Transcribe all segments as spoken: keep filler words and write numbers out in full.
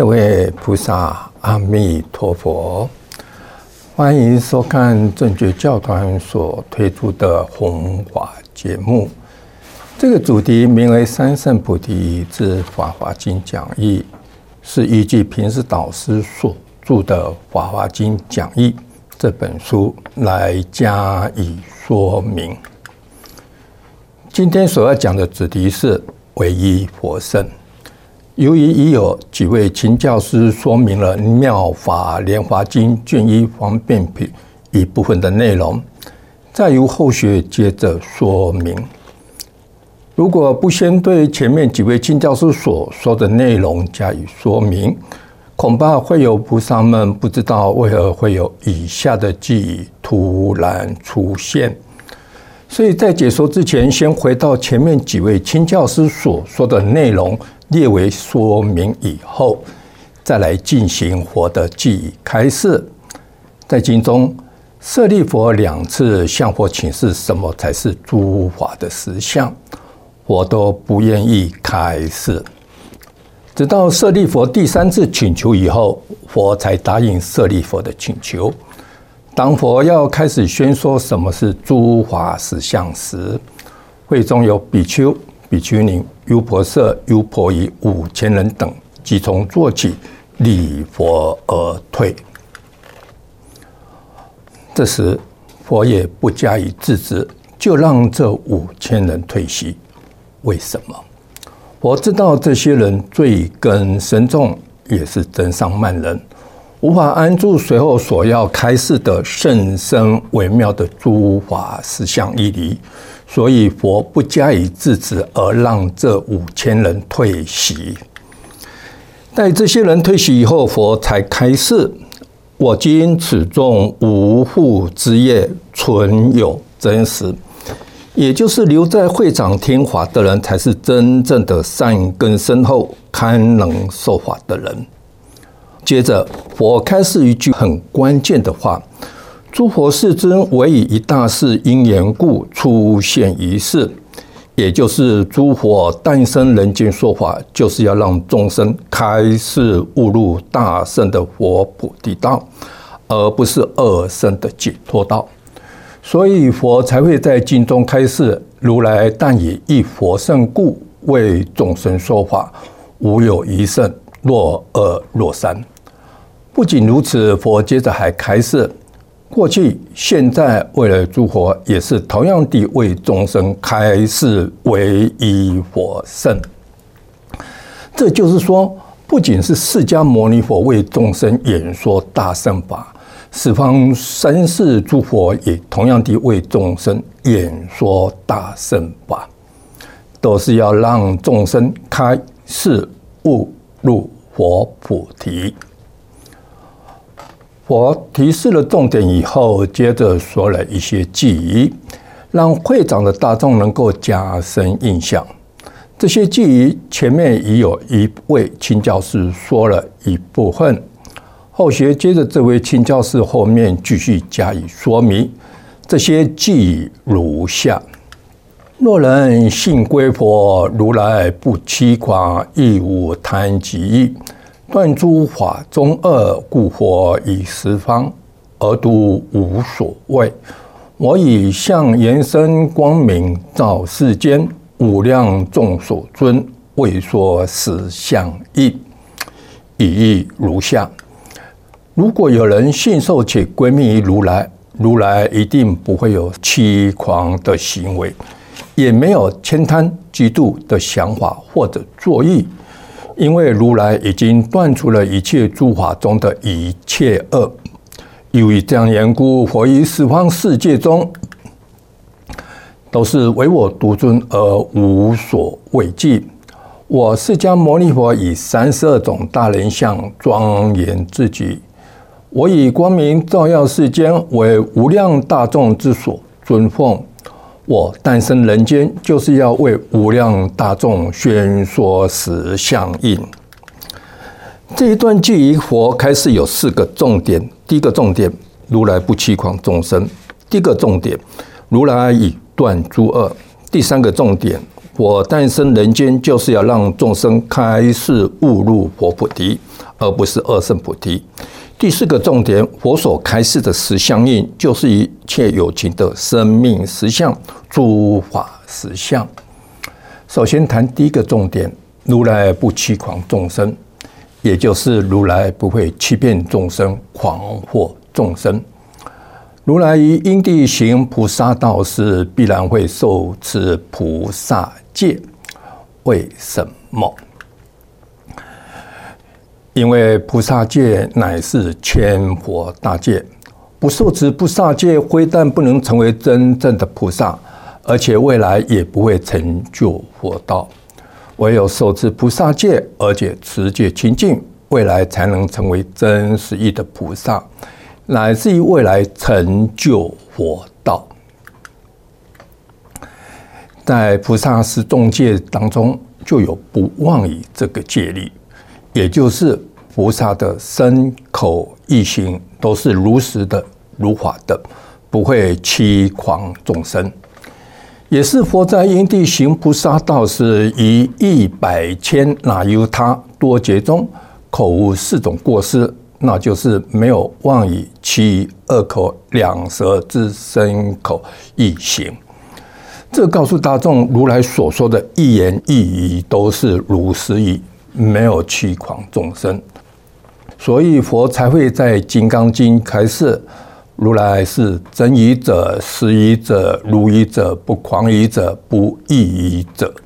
各位菩萨，阿弥陀佛！欢迎收看正觉教团所推出的弘法节目。这个主题名为《三圣菩提之法华经讲义》，是依据平时导师所著的《法华经讲义》这本书来加以说明。今天所要讲的主题是唯一佛圣。由于已有几位请教师说明了《妙法莲华经》卷一方便品一部分的内容，再由后学接着说明。如果不先对前面几位请教师所说的内容加以说明，恐怕会有菩萨们不知道为何会有以下的记忆突然出现。所以在解说之前，先回到前面几位请教师所说的内容列为说明以后，再来进行佛的记忆开示。在经中，舍利佛两次向佛请示什么才是诸法的实相，佛都不愿意开示。直到舍利佛第三次请求以后，佛才答应舍利佛的请求。当佛要开始宣说什么是诸法实相时，会中有比丘、比丘尼、优婆塞、优婆夷五千人等，即从坐起，礼佛而退。这时，佛也不加以制止，就让这五千人退席。为什么？佛知道这些人罪根深重，也是真上慢人，无法安住随后所要开示的甚深微妙的诸法实相义理，所以佛不加以制止，而让这五千人退席。待这些人退席以后，佛才开示：我今此众无复之业，存有真实。也就是留在会场听法的人，才是真正的善根深厚、堪能受法的人。接着，佛开示一句很关键的话：诸佛世尊唯以一大事因缘故出现于世，也就是诸佛诞生人间说法，就是要让众生开示悟入大圣的佛菩提道，而不是二圣的解脱道。所以佛才会在经中开示：如来但以一佛圣故，为众生说法，无有一圣，若二若三。不仅如此，佛接着还开示：过去、现在、未来诸佛也是同样地为众生开示唯一佛圣。这就是说，不仅是释迦牟尼佛为众生演说大圣法，十方三世诸佛也同样地为众生演说大圣法，都是要让众生开示悟入佛菩提。佛提示了重点以后，接着说了一些记忆，让会场的大众能够加深印象。这些记忆前面已有一位请教师说了一部分，后学接着这位请教师后面继续加以说明。这些记忆如下：若人信归佛，如来不欺诳，亦无贪及意。断诸法中恶，故佛以十方，而独无所谓。我以相延伸光明，照世间，无量众所尊，为说实相义。意义如下：如果有人信受且归命于如来，如来一定不会有欺诳的行为，也没有悭贪嫉妒的想法或者作意。因为如来已经断除了一切诸法中的一切恶，由于这样缘故，佛于十方世界中都是唯我独尊而无所畏惧。我释迦牟尼佛以三十二种大人相庄严自己，我以光明照耀世间，为无量大众之所尊奉。我诞生人间，就是要为无量大众宣说实相义。这一段记忆佛开示有四个重点：第一个重点，如来不欺诳众生；第二个重点，如来以断诸恶；第三个重点，我诞生人间就是要让众生开示悟入佛菩提，而而不是二圣菩提。第四个重点，佛所开示的实相印，就是一切有情的生命实相、诸法实相。首先谈第一个重点，如来不欺诳众生，也就是如来不会欺骗众生、诳惑众生。如来于因地行菩萨道时，必然会受持菩萨戒。为什么？因为菩萨戒乃是千佛大戒，不受持菩萨戒，非但不能成为真正的菩萨，而且未来也不会成就佛道。唯有受持菩萨戒，而且持戒清净，未来才能成为真实义的菩萨，乃至于未来成就佛道。在菩萨十众戒当中，就有不妄语这个戒律，也就是菩萨的身口意行都是如实的、如法的，不会欺诳众生。也是佛在因地行菩萨道时，于一百千那由他多劫中，口无四种过失，那就是没有妄语、其余二口两舌之身口意行。这告诉大众，如来所说的一言一语都是如实义，没有欺诳众生。所以佛才会在《金刚经》开示，如来是真语者、实语者、如语者、不诳语者、不异语者。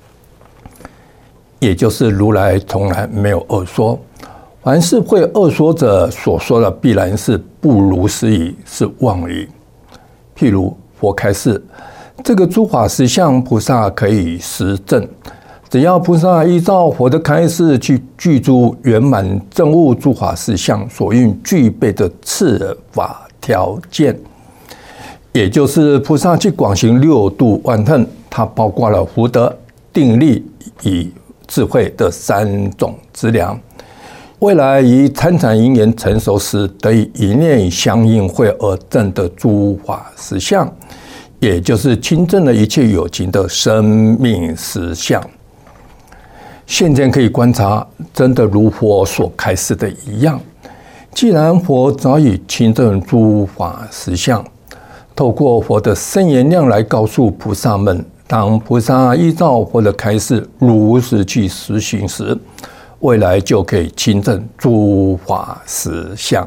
也就是如来从来没有恶说，凡是会恶说者所说的，必然是不如实语，是妄语。譬如佛开示，这个诸法实相，菩萨可以实证。只要菩萨依照佛的开示去具足圆满证悟诸法实相所应具备的次法条件，也就是菩萨去广行六度万恨，它包括了福德、定力与智慧的三种资粮。未来于参禅因缘成熟时，得以一念相应会而证的诸法实相，也就是亲证了一切有情的生命实相。现在可以观察，真的如佛所开示的一样。既然佛早已亲证诸法实相，透过佛的圣言量来告诉菩萨们，当菩萨依照佛的开示如实去实行时，未来就可以亲证诸法实相，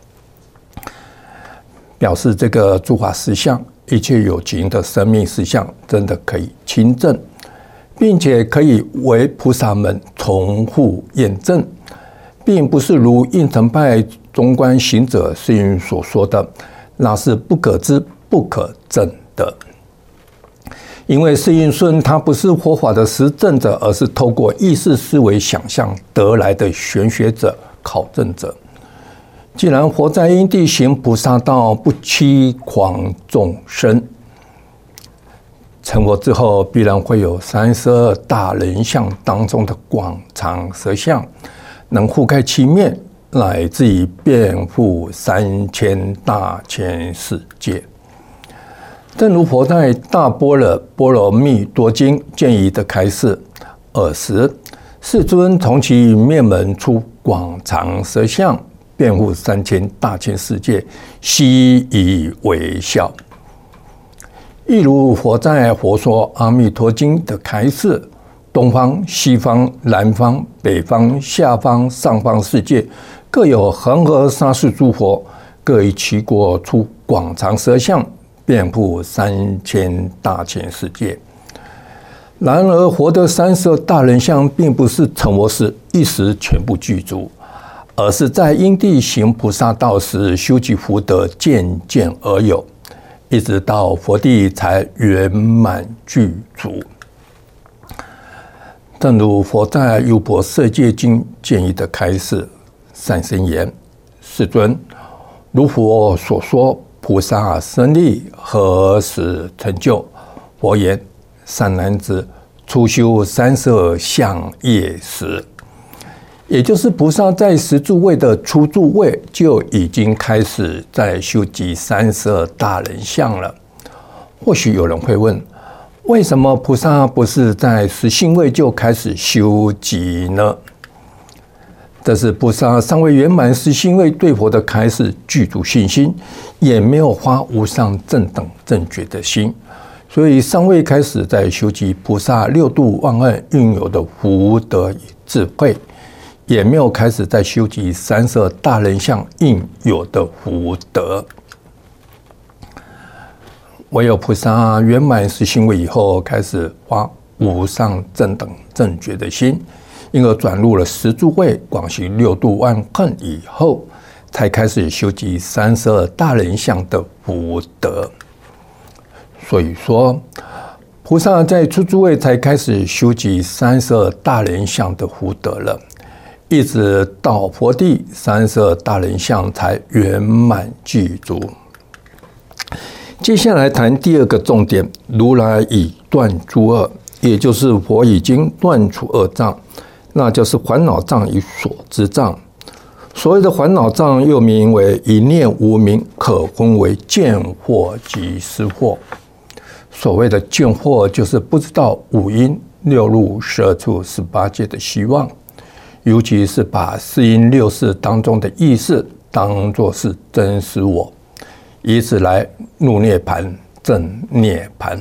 表示这个诸法实相，一切有情的生命实相，真的可以亲证，并且可以为菩萨们重复验证，并不是如应成派中观行者世云所说的，那是不可知不可证的。因为世云孙他不是佛法的实证者，而是透过意识思维想象得来的玄学者、考证者。既然佛在因地行菩萨道，不欺诳众生，成佛之后，必然会有三十二大人相当中的广长舌相，能覆盖其面，乃至于遍覆三千大千世界。正如佛在《大般若波罗蜜多经》建议的开示，尔时世尊从其面门出广长舌相，遍覆三千大千世界，悉以微笑。亦如佛在《佛说阿弥陀经》的开示，东方、西方、南方、北方、下方、上方世界，各有恒河沙数诸佛，各以其国出广长舌相，遍覆三千大千世界。然而，佛的三十二大人相，并不是成佛时一时全部具足，而是在因地行菩萨道时，修集福德，渐渐而有，一直到佛地才圆满具足。正如佛在《优婆塞戒经》建议的开示，善生言：世尊，如佛所说，菩萨生力何时成就？佛言：善男子，初修三十二相业时。也就是菩萨在十住位的初住位就已经开始在修集三十二大人相了。或许有人会问，为什么菩萨不是在十信位就开始修集呢？ 这是菩萨尚未圆满时，因为对佛的开示具足信心，也没有发无上正等正觉的心，所以尚未开始在修集菩萨六度万岸运有的福德与智慧，也没有开始在修集三十二大人相应有的福德。唯有菩萨圆满实行为以后，开始发无上正等正觉的心，因而转入了十住位，广行六度万恨以后，才开始修集三十二大人相的福德。所以说，菩萨在初住位才开始修集三十二大人相的福德了，一直到佛地，三十二大人相才圆满具足。接下来谈第二个重点，如来已断诸恶，也就是佛已经断除恶障，那就是烦恼障与所知障。所谓的烦恼障，又名为一念无明，可分为见惑及思惑。所谓的见惑，就是不知道五阴六路十二处十八界的希望，尤其是把四阴六识当中的意识当作是真实我，以此来入涅槃证涅槃。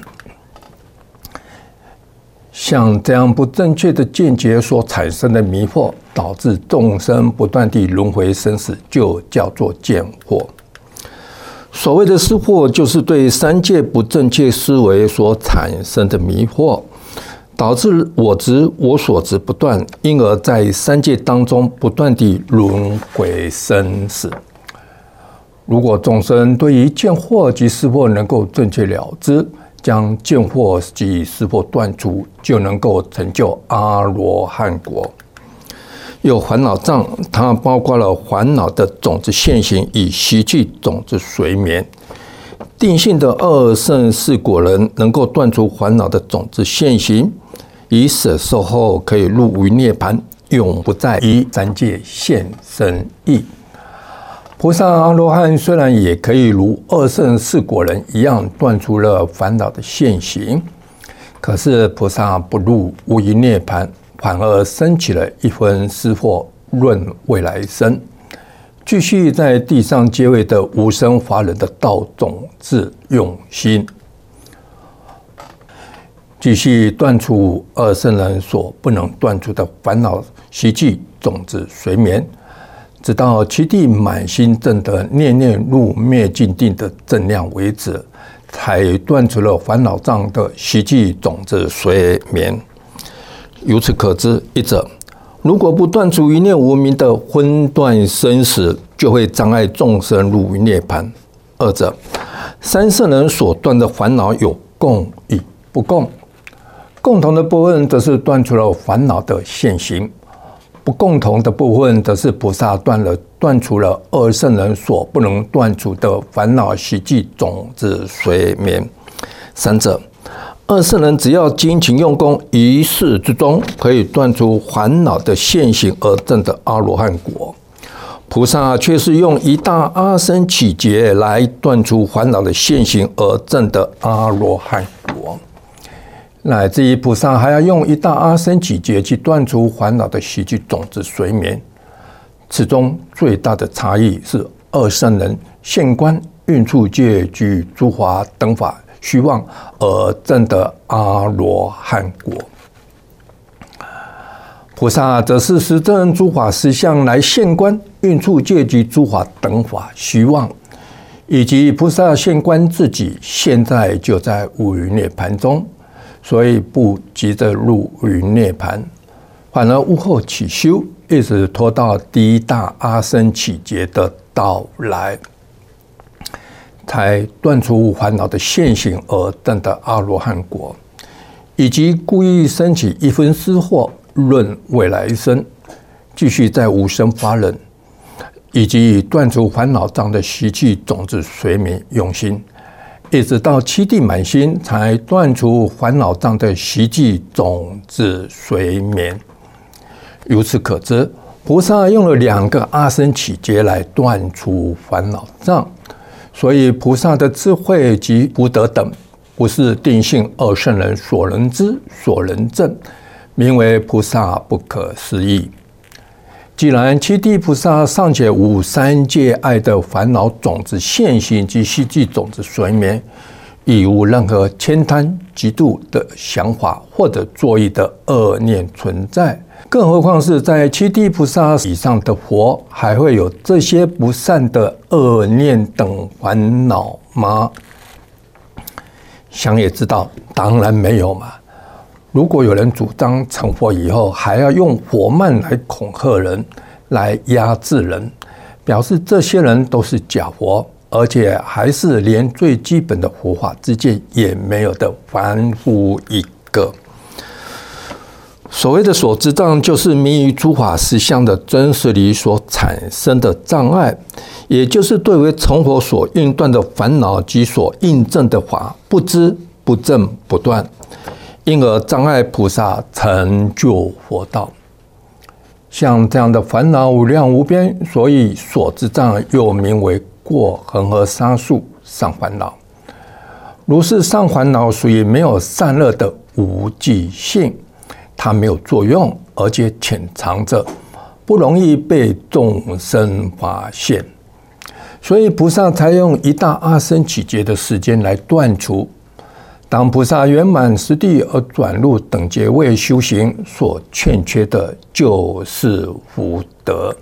像这样不正确的见解所产生的迷惑，导致众生不断地轮回生死，就叫做见惑。所谓的思惑，就是对三界不正确思维所产生的迷惑，导致我执我所执不断，因而在三界当中不断地轮回生死。如果众生对于见惑及思惑能够正确了知，将见惑及思惑断除，就能够成就阿罗汉国。有烦恼障，它包括了烦恼的种子现行与习气种子随眠。定性的二圣四果人能够断除烦恼的种子现行，以舍受后可以入于涅槃，永不再于三界现生意。菩萨阿罗汉虽然也可以如二圣四果人一样断除了烦恼的现行，可是菩萨不入无余涅槃，反而升起了一分思惑论未来生，继续在地上结位的无生法忍的道种子用心，继续断除二圣人所不能断除的烦恼习气种子随眠，直到其地满心证得念念入灭尽定的正量为止，才断除了烦恼障的习气种子随眠。由此可知，一者，如果不断除一念无明的分段生死，就会障碍众生入于涅槃；二者，三圣人所断的烦恼有共与不共，共同的部分则是断除了烦恼的现行，不共同的部分则是菩萨断了断除了二圣人所不能断除的烦恼习气种子随眠。三者，二圣人只要精勤用功，一世之中可以断除烦恼的现行而证的阿罗汉国。菩萨却是用一大阿僧祇劫来断除烦恼的现行而证的阿罗汉国，乃至于菩萨还要用一大阿僧祇劫去断除烦恼的习气种子随眠。此中最大的差异是，二圣人现观运处界居诸法等法虚妄而证得阿罗汉国，菩萨则是实证诸法实相来现观运处界及诸法等法虚妄，以及菩萨现观自己现在就在无余涅槃中，所以不急着入于涅槃，反而悟后起修，一直拖到第一大阿僧祇劫的到来，才断除烦恼的现行而证得阿罗汉国，以及故意升起一分思惑论未来生，继续在无生法忍，以及断除烦恼障的习气种子随眠用心，一直到七地满心，才断除烦恼障的习气种子随眠。由此可知，菩萨用了两个阿僧祇劫来断除烦恼障，所以菩萨的智慧及福德等，不是定性二圣人所能知、所能证，名为菩萨不可思议。 既然七地菩萨尚且无三界爱的烦恼种子现行及希冀种子随眠，亦无任何悭贪嫉妒的想法或者作意的恶念存在，更何况是在七地菩萨以上的佛，还会有这些不善的恶念等烦恼吗？想也知道，当然没有嘛。如果有人主张成佛以后还要用佛慢来恐吓人，来压制人，表示这些人都是假佛，而且还是连最基本的佛法之见也没有的凡夫一个。所谓的所知障，就是迷于诸法实相的真实理所产生的障碍，也就是对为成佛所应断的烦恼及所印证的法不知不证不断，因而障碍菩萨成就佛道。像这样的烦恼无量无边，所以所知障又名为过恒河沙数上烦恼。如是上烦恼属于没有善恶的无记性，它没有作用，而且潜藏着，不容易被众生发现，所以菩萨才用一大阿僧祇劫的时间来断除。当菩萨圆满实地而转入等觉位修行，所欠缺的就是福德。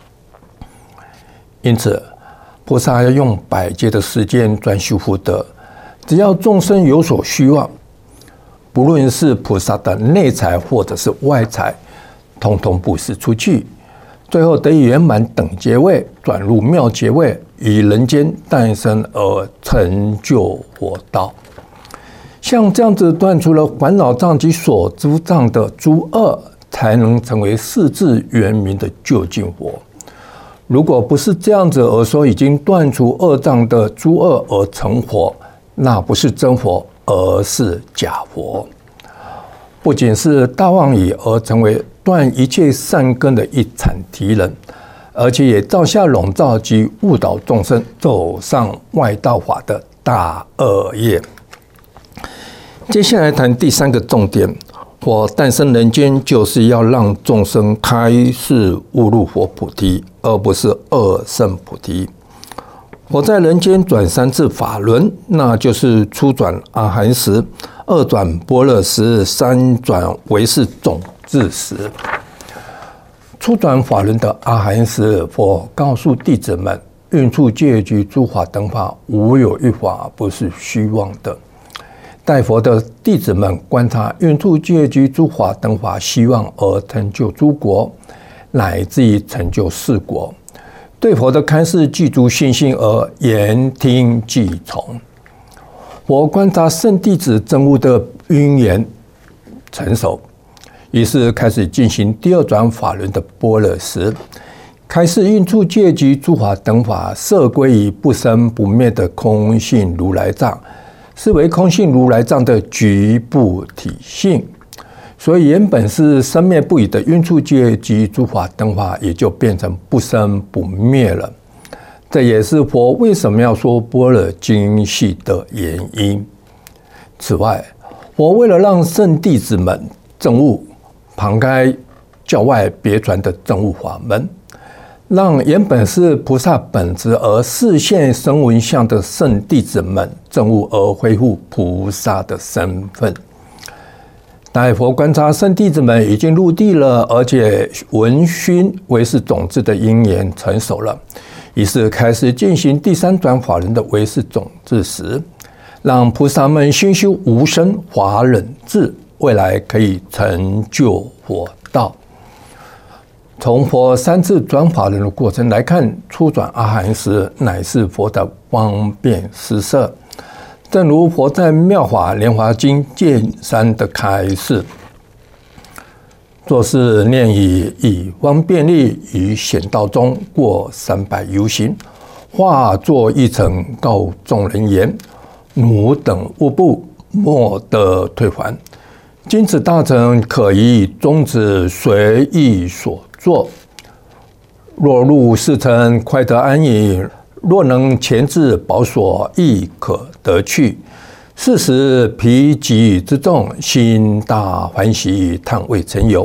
因此，菩萨要用百劫的时间专修福德。只要众生有所虚妄，不论是菩萨的内财或者是外财，统统布施出去，最后得以圆满等觉位，转入妙觉位，于人间诞生而成就佛道。像这样子断除了烦恼障及所知障的诸恶，才能成为世智圆明的究竟佛。如果不是这样子而说已经断除恶障的诸恶而成佛，那不是真佛，而是假佛。不仅是大妄语而成为断一切善根的一阐提人，而且也造下笼罩及误导众生走上外道法的大恶业。接下来谈第三个重点，佛诞生人间就是要让众生开示悟入佛菩提，而不是二圣菩提。佛在人间转三次法轮，那就是初转阿含时，二转般若时，三转唯识种智时。初转法轮的阿含时，佛告诉弟子们，运处戒局诸法等法，无有一法不是虚妄的。待佛的弟子们观察运处戒局诸法等法希望而成就诸国，乃至于成就四国，对佛的开示具足信心而言听计从。佛观察圣弟子证悟的因缘成熟，于是开始进行第二转法轮的般若时，开示运处戒局诸法等法摄归于不生不灭的空性如来藏，是为空性如来藏的局部体性，所以原本是生灭不已的运处戒局诸法等法，也就变成不生不灭了。这也是佛为什么要说般若经系的原因。此外，佛为了让圣弟子们证悟，旁开教外别传的证悟法门，让原本是菩萨本质而示现声闻相的圣弟子们证悟而恢复菩萨的身份。待佛观察圣弟子们已经入地了，而且闻熏唯识种子的因缘成熟了，于是开始进行第三转法轮的唯识种子时，让菩萨们熏修无生法忍智，未来可以成就佛道。从佛三次转法轮的过程来看，初转阿含时乃是佛的方便施设，正如佛在《妙法莲华经》见三的开示：若是念以以方便力于险道中过三百由行，化作一尘，告众人言：汝等勿怖，莫得退还。今此大乘可以终止随意所作，若入世尘，快得安隐；若能前至宝所，亦可得去。是时疲极之众，心大欢喜，叹未曾有。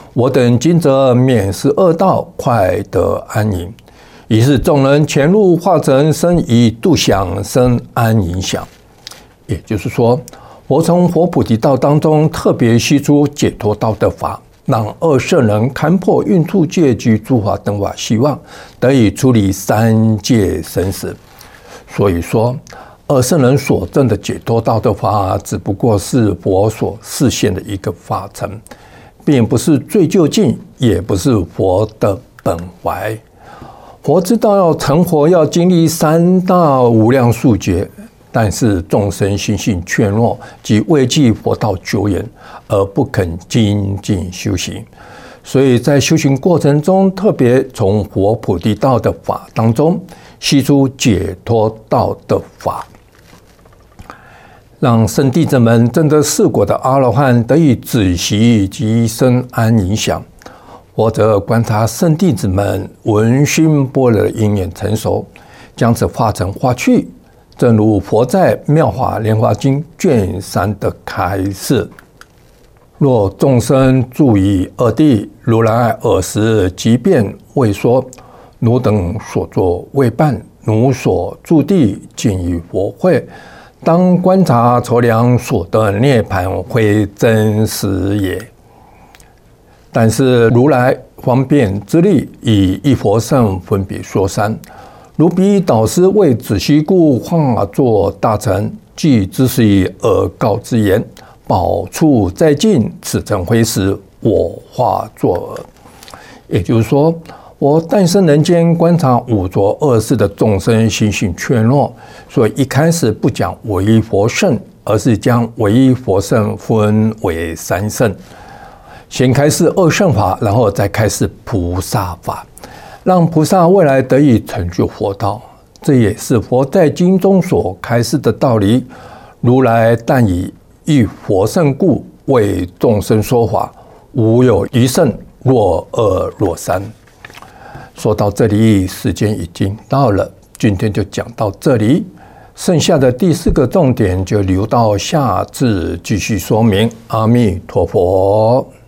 我等今则免失恶道，快得安隐。于是众人潜入化成身以度享生安隐想。也就是说，我从佛菩提道当中特别析出解脱道的法，让二圣人勘破运处界及诸法等法希望，得以处理三界生死。所以说，二圣人所证的解脱道的法，只不过是佛所示现的一个法尘，并不是最究竟，也不是佛的本怀。佛知道要成佛，要经历三大无量数劫，但是众生心性怯懦，及畏惧佛道久远，而不肯精进修行。所以在修行过程中，特别从佛菩提道的法当中析出解脱道的法，让圣弟子们证得四果的阿罗汉得以止息及生安隐想。或者观察圣弟子们闻熏般若的因缘成熟，将此化成化去，正如佛在《妙法莲华经》卷三的开示：若众生住于二地，如来尔时即便未说，汝等所作未办，汝所住地尽于佛会，当观察筹量所得涅槃，非真实也。但是如来方便之力，以一佛圣分别说三。如彼导师为子息故，化作大臣，即知悉而告之言：宝处在近，此诚非实，我化作耳。也就是说，我诞生人间，观察五浊恶世的众生心性怯懦，所以一开始不讲唯一佛圣，而是将唯一佛圣分为三圣。先开示二圣法，然后再开示菩萨法，让菩萨未来得以成就佛道。这也是佛在经中所开示的道理。如来但以一佛圣故，为众生说法，无有一圣，若二若三。说到这里，时间已经到了，今天就讲到这里。剩下的第四个重点就留到下次继续说明。阿弥陀佛。